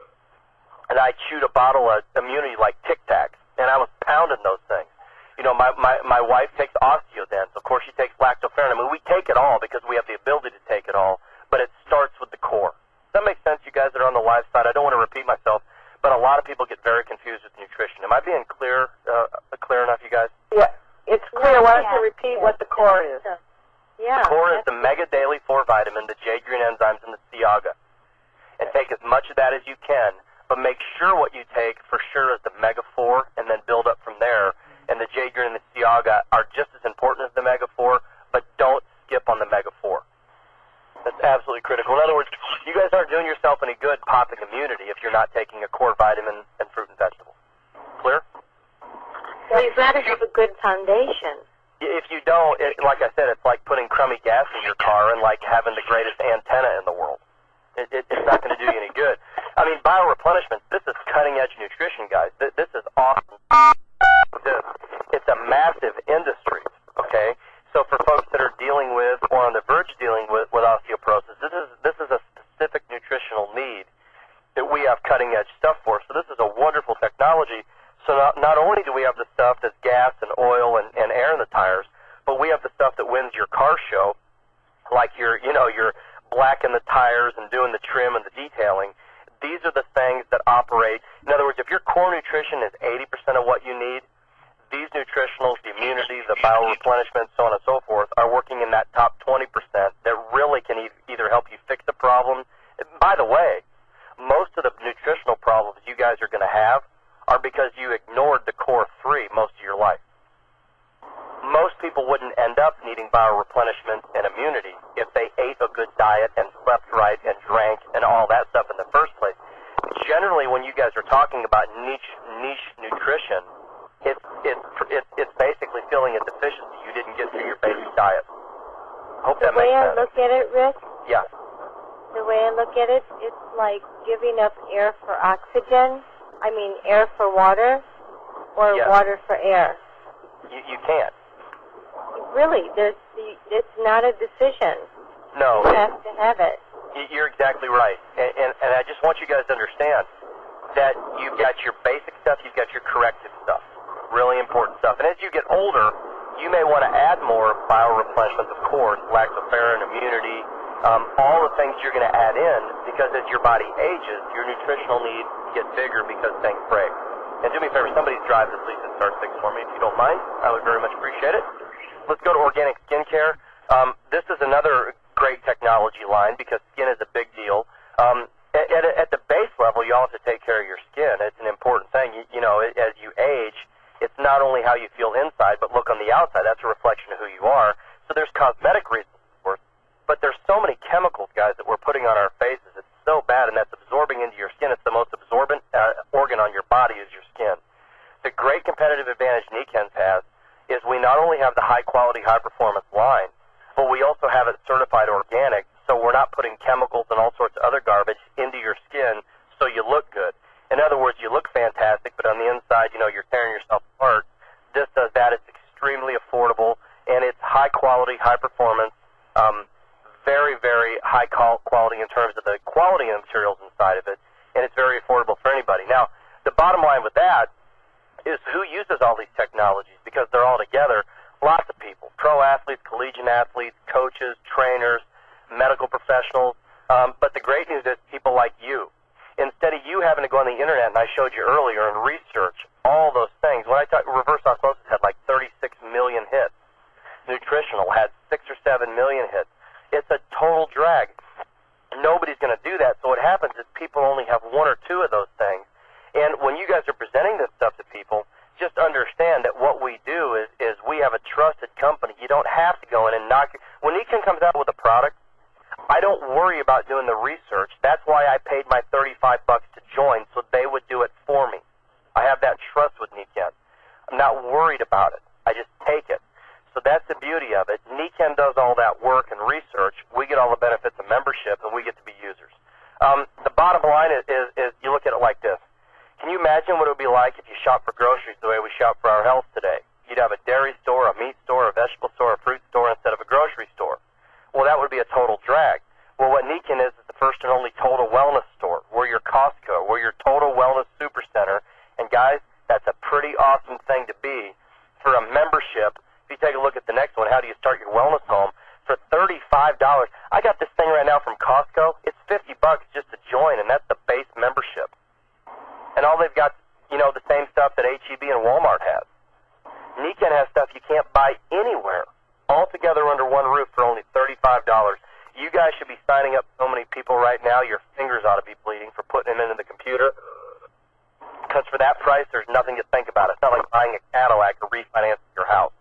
and I chewed a bottle of immunity like Tic Tacs, and I was pounding those things. You know, my, my, my wife takes osteodense. Of course, she takes lactoferrin. I mean, we take it all because we have the ability to take it all, but it starts with the core. Does that make sense, you guys that are on the live side? I don't want to repeat myself, but a lot of people get very confused with nutrition. Am I being clear uh, clear enough, you guys? Yeah, it's clear. Why don't Yeah. you repeat Yeah. what the core is? Yeah. The core is the Mega Daily four vitamin, the J-Green enzymes, and the Ciaga. And take as much of that as you can, but make sure what you take for sure is the Mega four, and then build up from there. And the J-Green and the Ciaga are just as important as the Mega four, but don't skip on the Mega four. That's absolutely critical. In other words, you guys aren't doing yourself any good popping immunity if you're not taking a core vitamin and fruit and vegetables. Clear? Well, you've got to have a good foundation. If you don't, it, like I said, it's like putting crummy gas in your car and like having the greatest antenna in the world. It, it, it's not going to do you any good. I mean, bioreplenishment, this is cutting-edge nutrition, guys. This, this is awesome. It's a massive industry, okay? So for folks that are dealing with or on the verge of dealing with, with osteoporosis, this is this is a specific nutritional need that we have cutting-edge stuff for. So this is a wonderful technology. So not, not only do we have the stuff that's gas and oil and, and air in the tires, but we have the stuff that wins your car show, like your, you know, your blacking the tires and doing the trim and the detailing. These are the things that operate. In other words, if your core nutrition is eighty percent of what you need, these nutritionals, the immunity, the bioreplenishment, so on and so forth, are working in that top twenty percent that really can e- either help you fix the problem. By the way, most of the nutritional problems you guys are going to have are because you ignored the core three most of your life. Most people wouldn't end up needing bioreplenishment and immunity if they ate a good diet and slept right and drank and all that stuff in the first place. Generally, when you guys are talking about niche niche nutrition, it's it's it's, it's basically filling a deficiency you didn't get through your basic diet. Hope The that way makes I sense. look at it, Rick, Yeah. the way I look at it, it's like giving up air for oxygen. I mean, air for water, or Yes. water for air. You you can't. Really, there's it's not a decision. No. You have to have it. Y- You're exactly right. And, and, and I just want you guys to understand that you've got your basic stuff, you've got your corrective stuff. Really important stuff. And as you get older, you may want to add more bioreplenishment, of course, lactoferrin, immunity, um, all the things you're going to add in, because as your body ages, your nutritional needs get bigger because things break. And do me a favor, somebody drive this Lisa Star six for me if you don't mind. I would very much appreciate it. Let's go to organic skincare. Um, this is another great technology line because skin is a big deal. Um, at, at, at the base level, you all have to take care of your skin. It's an important thing. You, you know, as you age, it's not only how you feel inside, but look on the outside. That's a reflection of who you are. So there's cosmetic reasons for it. But there's so many chemicals, guys, that we're putting on our faces. It's so bad, and that's absorbing into your skin. It's the most absorbent uh, organ on your body is your skin. The great competitive advantage Nikens has is we not only have the high-quality, high-performance line, but we also have it certified organic, so we're not putting chemicals and all sorts of other garbage into your skin so you look good. In other words, you look fantastic, but on the inside, you know, you're tearing yourself apart. This does that. It's extremely affordable, and it's high-quality, high-performance, um, very, very high quality in terms of the quality of the materials inside of it, and it's very affordable for anybody. Now, the bottom line with that is who uses all these technologies, because they're all together. Lots of people, pro athletes, collegiate athletes, coaches, trainers, medical professionals, um, but the great news is people like you. Instead of you having to go on the internet, and I showed you earlier, and research all those things, when I talk, reverse osmosis had like thirty-six million hits. Nutritional had six or seven million hits. It's a total drag. Nobody's going to do that, so what happens is people only have one or two of those things. And when you guys are presenting this stuff to people, just understand that what we do is, is we have a trusted company. You don't have to go in and knock it. When Nikken comes out with a product, I don't worry about doing the research. That's why I paid my thirty-five bucks to join, so they would do it for me. I have that trust with Nikken. I'm not worried about it. I just take it. So that's the beauty of it. Nikken does all that work and research. We get all the benefits of membership, and we get to be users. Um, the bottom line is, is, is you look at it like this. Can you imagine what it would be like if you shop for groceries the way we shop for our health today? You'd have a dairy store, a meat store, a vegetable store, a fruit store instead of a grocery store. Well, that would be a total drag. Well, what Nikken is is the first and only total wellness store. We're your Costco. We're your total wellness supercenter. And, guys, that's a pretty awesome thing to be. For a membership, if you take a look at the next one, how do you start your wellness home? For thirty-five dollars. I got this thing right now from Costco. It's fifty bucks just to join, and that's the base membership. And all they've got, you know, the same stuff that H E B and Walmart has. Nikken has stuff you can't buy anywhere, all together under one roof for only thirty-five dollars. You guys should be signing up so many people right now, your fingers ought to be bleeding for putting them into the computer. Because for that price, there's nothing to think about. It's not like buying a Cadillac or refinancing your house.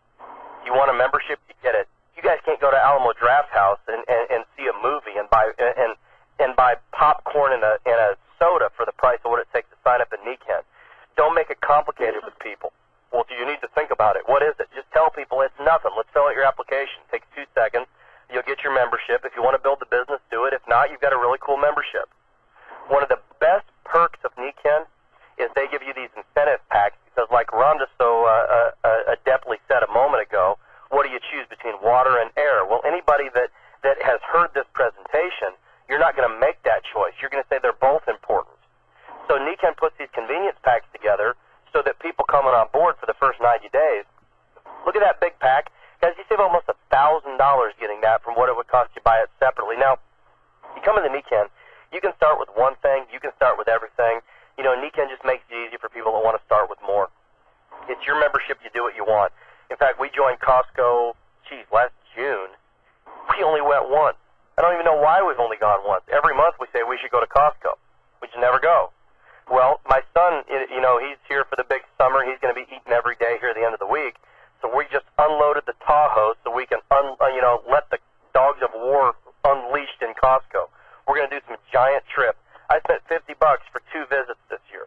You want a membership, you get it. You guys can't go to Alamo Draft House and, and, and see a movie and buy and and buy popcorn and a and a soda for the price of what it takes to sign up at Nikken. Don't make it complicated with people. Well, do you need to think about it? What is it? Just tell people it's nothing. Let's fill out your application. It takes two seconds. You'll get your membership. If you want to build the business, do it. If not, you've got a really cool membership. One of the best perks of Nikken is they give you these incentive packs because, like Rhonda so uh, uh, adeptly said a moment ago, what do you choose between water and air? Well, anybody that, that has heard this presentation, you're not going to make that choice. You're going to say they're both important. So Nikken puts these convenience packs together so that people coming on board for the first ninety days, look at that big pack. Guys, you save almost one thousand dollars getting that from what it would cost you to buy it separately. Now, you come into Nikken, you can start with one thing. You can start with everything. You know, Nikken just makes it easy for people that want to start with more. It's your membership. You do what you want. In fact, we joined Costco, geez, last June. We only went once. I don't even know why we've only gone once. Every month we say we should go to Costco. We just never go. Well, my son, you know, he's here for the big summer. He's going to be eating every day here at the end of the week. So we just unloaded the Tahoe so we can, un, uh, you know, let the dogs of war unleashed in Costco. We're going to do some giant trip. I spent fifty bucks for two visits this year.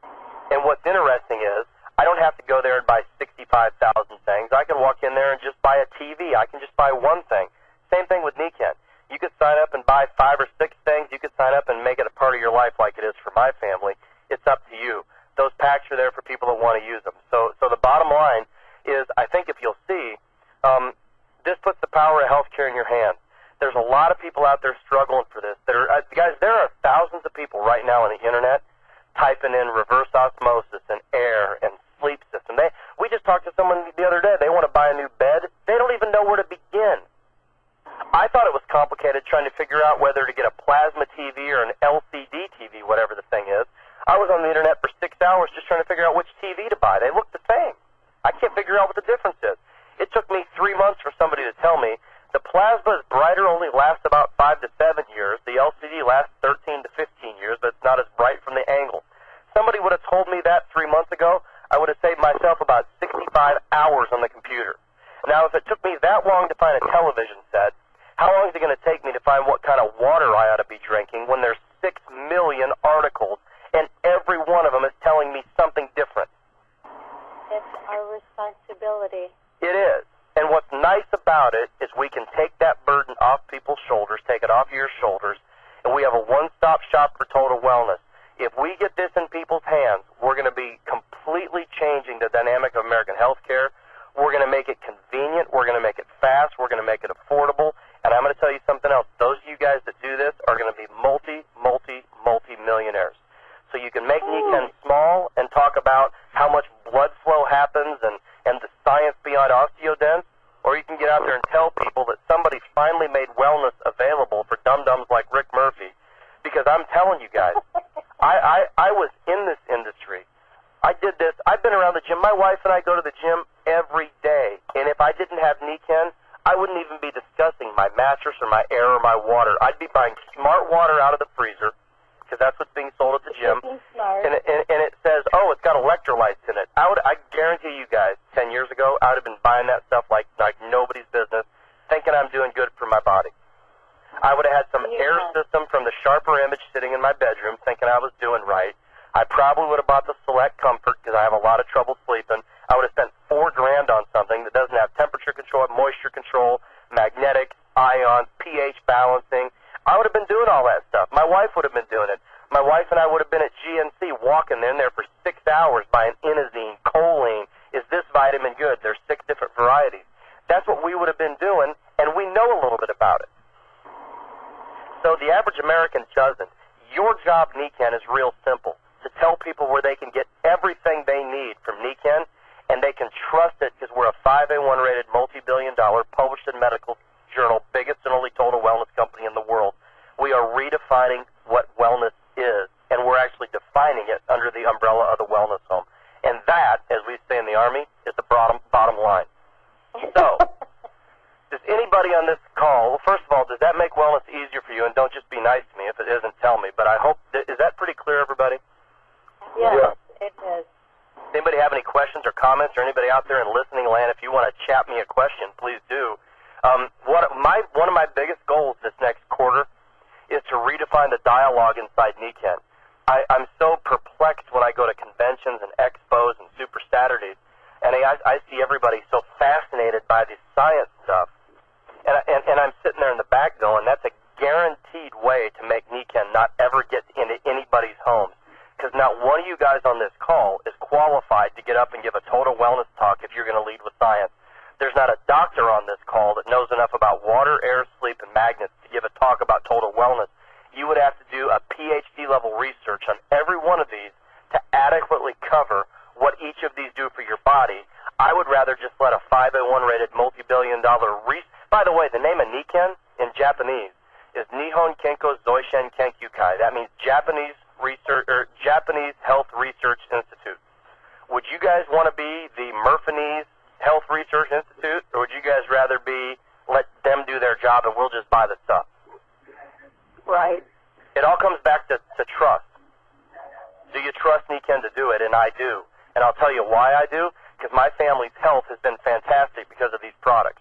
And what's interesting is I don't have to go there and buy sixty-five thousand things. I can walk in there and just buy a T V. I can just buy one thing. Same thing with Nikken. You could sign up and buy five or six things. You could sign up and make it a part of your life like it is for my family. It's up to you. Those packs are there for people that want to use them. So, so the bottom line is, I think if you'll see, um, this puts the power of healthcare in your hands. There's a lot of people out there struggling for this. That are, uh, guys, there are thousands of people right now on the internet typing in reverse osmosis and air and sleep system. They, we just talked to someone the other day. They want to buy a new bed. They don't even know where to begin. I thought it was complicated trying to figure out whether to get a plasma T V or an L C D T V, whatever the thing is. I was on the internet for six hours just trying years. The L C D lasts thirteen to fifteen years, but it's not as bright from the angle. Somebody would have told me that three months ago, I would have saved myself about sixty-five hours on the computer. Now, if it took me that long to find a television set, how long is it going to take me to find what kind of water I ought to be drinking when there's six million articles and every one of them is telling me something different? It's our responsibility. It is. And what's nice about it is we can take that burden off people's shoulders, take it off your shoulders, and we have a one-stop shop for total wellness. If we get this in people's hands, we're going to be completely changing the dynamic of American healthcare. We're going to make it convenient. We're going to make it fast. We're going to make it affordable. And I'm going to tell you something else. Those of you guys that do this are going to be multi, multi, multi-millionaires. So you can make Nikken small and talk about how much blood flow happens and, and the science behind osteodense, or you can get out there and tell people that somebody finally made wellness available for dum-dums like Rick Murphy. Because I'm telling you guys, I, I, I was in this industry. I did this. I've been around the gym. My wife and I go to the gym every day. And if I didn't have Nikken, I wouldn't even be discussing my mattress or my air or my water. I'd be buying smart water out of the freezer, because that's what's being sold at the gym. And it, and, and it says, oh, it's got electrolytes in it. I would, I guarantee you guys, ten years ago, I would have been buying that stuff like, like nobody's business, thinking I'm doing good for my body. I would have had some Yeah. air system from the Sharper Image sitting in my bedroom, thinking I was doing right. I probably would have bought the Select Comfort because I have a lot of trouble sleeping. I would have spent four grand on something that doesn't have temperature control, moisture control, magnetic, ions, pH balancing. I would have been doing all that stuff. My wife would have been doing it. My wife and I would have been at G N C walking in there for six hours buying Inosine, choline. Is this vitamin good? There's six different varieties. That's what we would have been doing, and we know a little bit about it. So the average American doesn't. Your job, Nikken, is real simple. To tell people where they can get everything they need from Nikken, and they can trust it because we're a five A one rated, multi-billion dollar, published in medical journal, biggest and only total wellness company in the world. We are redefining what wellness is, and we're actually defining it under the umbrella of the wellness home. And that, as we say in the Army, is the bottom, bottom line. So, does anybody on this call, well, first of all, does that make wellness easier for you? And don't just be nice to me. If it isn't, tell me. But I hope, is that pretty clear, everybody? Yes, Yeah. it is. Anybody have any questions or comments, or anybody out there in listening land, if you want to chat me a question, please do. Um, what my one of my biggest goals this next quarter is to redefine the dialogue inside Nikken. I, I'm so perplexed when I go to conventions and expos and Super Saturdays, and I, I see everybody so fascinated by the science stuff. And, and, and I'm sitting there in the back going, that's a guaranteed way to make Nikken not ever get into anybody's homes. Because not one of you guys on this call is qualified to get up and give a total wellness talk if you're going to lead with science. There's not a doctor on this call that knows enough about water, air, sleep, and magnets to give a talk about total wellness. You would have to do a P H D level research on every one of these to adequately cover what each of these do for your body. I would rather just let a five A one rated, multi-billion dollar research. By the way, the name of Nikken in Japanese is Nihon Kenko Zoishen Kenkyukai. That means Japanese Research or Japanese Health Research Institute. Would you guys want to be the Murphanese Health Research Institute, or would you guys rather be let them do their job and we'll just buy the stuff? Right. It all comes back to, to trust. Do you trust Nikken to do it? And I do. And I'll tell you why I do, because my family's health has been fantastic because of these products.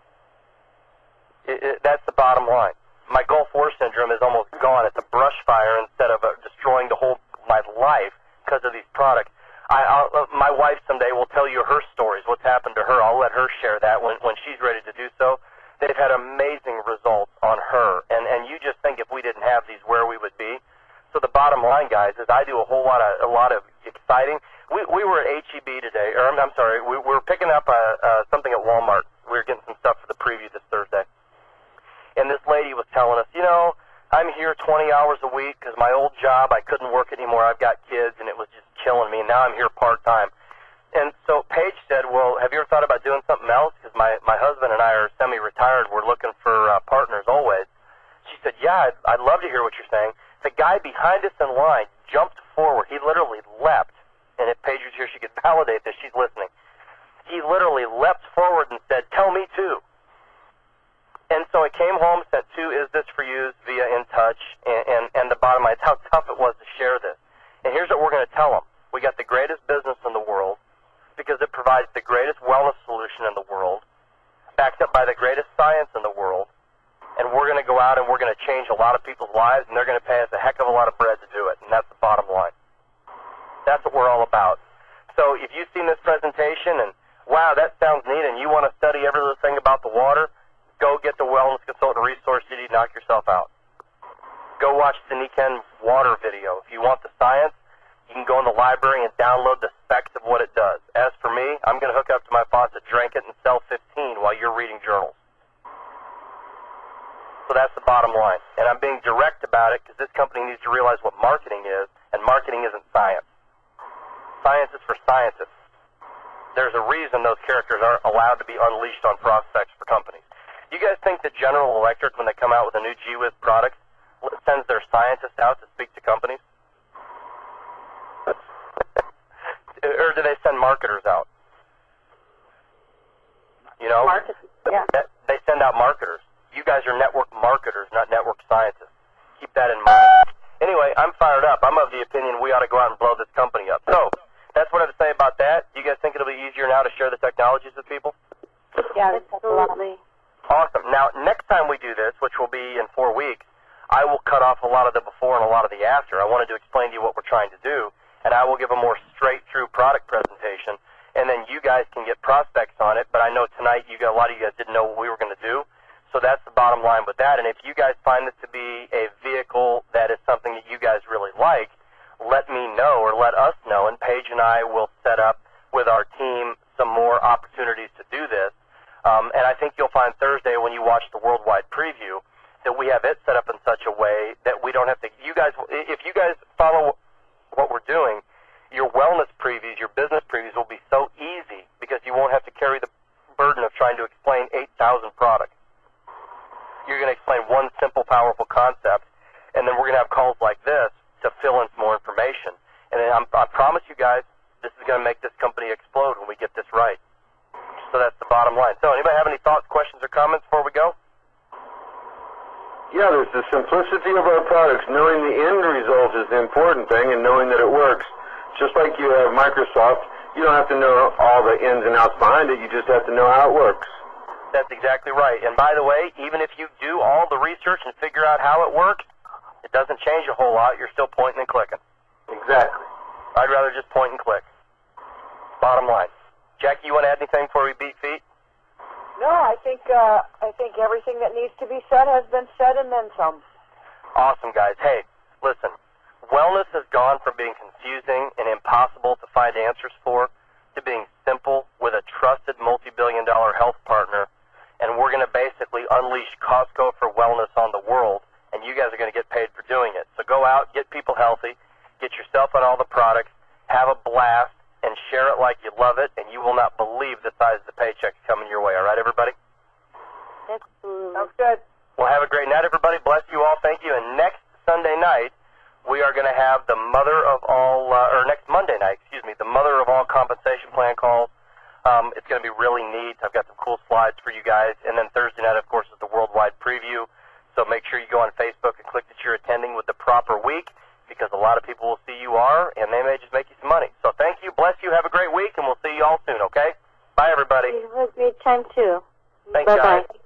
It, it, that's the bottom line. My Gulf War syndrome is almost gone. It's a brush fire instead of uh, destroying the whole my life because of these products. I, I'll, uh, my wife someday will tell you her stories, what's happened to her. I'll let her share that when, when she's ready to do so. They've had amazing results on her. And, and you just think if we didn't have these, where we would be. So the bottom line, guys, is I do a whole lot of a lot of exciting. We, we were at H E B today, or I'm, I'm sorry, we, we were picking up uh, uh, something at Walmart. We were getting some stuff for the preview this Thursday. And this lady was telling us, you know, I'm here twenty hours a week because my old job, I couldn't work anymore. I've got kids, and it was just killing me. And now I'm here part-time. And so Paige said, well, have you ever thought about doing something else? Because my, my husband and I are semi-retired. We're looking for uh, partners always. She said, yeah, I'd, I'd love to hear what you're saying. The guy behind us in line jumped forward. He literally leapt. And if Paige was here, she could validate this. She's listening. He literally leapt forward and said, tell me too. And so I came home, sent two Is This For Yous via InTouch, and, and, and the bottom line is how tough it was to share this. And here's what we're going to tell them. We got the greatest business in the world because it provides the greatest wellness solution in the world, backed up by the greatest science in the world, and we're going to go out and we're going to change a lot of people's lives, and they're going to pay us a heck of a lot of bread to do it, and that's the bottom line. That's what we're all about. So if you've seen this presentation and, wow, that sounds neat, and you want to study every little thing about the water, go get the Wellness Consultant Resource C D, knock yourself out. Go watch the Niken water video. If you want the science, you can go in the library and download the specs of what it does. As for me, I'm going to hook up to my faucet, drink it, and sell fifteen while you're reading journals. So that's the bottom line. And I'm being direct about it because this company needs to realize what marketing is, and marketing isn't science. Science is for scientists. There's a reason those characters aren't allowed to be unleashed on prospects for companies. You guys think that General Electric, when they come out with a new G Whiz product, sends their scientists out to speak to companies? Or do they send marketers out? You know? Market, yeah. They send out marketers. You guys are network marketers, not network scientists. Keep that in mind. Anyway, I'm fired up. I'm of the opinion we ought to go out and blow this company up. So, that's what I have to say about that. Do you guys think it'll be easier now to share the technologies with people? Yeah, Absolutely. Awesome. Now, next time we do this, which will be in four weeks, I will cut off a lot of the before and a lot of the after. I wanted to explain to you what we're trying to do, and I will give a more straight-through product presentation, and then you guys can get prospects on it. But I know tonight you got a lot of you guys didn't know what we were going to do, so that's the bottom line with that. And if you guys find this to be a vehicle that is something that you guys really like, let me know or let us know, and Paige and I will set up with our team some more opportunities to do this. Um, and I think you'll find Thursday when you watch the worldwide preview that we have it set up in such a way that we don't have to, you guys, if you guys follow what we're doing, your wellness previews, your business previews will be so easy because you won't have to carry the burden of trying to explain eight thousand products. You're going to explain one simple, powerful concept, and then we're going to have calls like this to fill in some more information. And then I'm, I promise you guys, this is going to make this company explode when we get this right. So that's the bottom line. So anybody have any thoughts, questions, or comments before we go? Yeah, there's the simplicity of our products. Knowing the end result is the important thing, and knowing that it works. Just like you have Microsoft, you don't have to know all the ins and outs behind it. You just have to know how it works. That's exactly right. And by the way, even if you do all the research and figure out how it works, it doesn't change a whole lot. You're still pointing and clicking. Exactly. I'd rather just point and click. Bottom line. Jackie, you want to add anything before we beat feet? No, I think uh, I think everything that needs to be said has been said and then some. Awesome, guys. Hey, listen, wellness has gone from being confusing and impossible to find answers for to being simple with a trusted multi-billion dollar health partner, and we're going to basically unleash Costco for wellness on the world, and you guys are going to get paid for doing it. So go out, get people healthy, get yourself on all the products, have a blast, and share it like you love it, and you will not believe the size of the paychecks coming your way. All right, everybody? Absolutely. Sounds good. Well, have a great night, everybody. Bless you all. Thank you. And next Sunday night, we are going to have the mother of all, uh, or next Monday night, excuse me, the mother of all compensation plan calls. Um, it's going to be really neat. I've got some cool slides for you guys. And then Thursday night, of course, is the worldwide preview. So make sure you go on Facebook and click that you're attending with the proper week, because a lot of people will see you are, and they may just make you some money. So thank you, bless you, have a great week, and we'll see you all soon, okay? Bye, everybody. You have a great time, too. Thanks, Bye-bye. guys.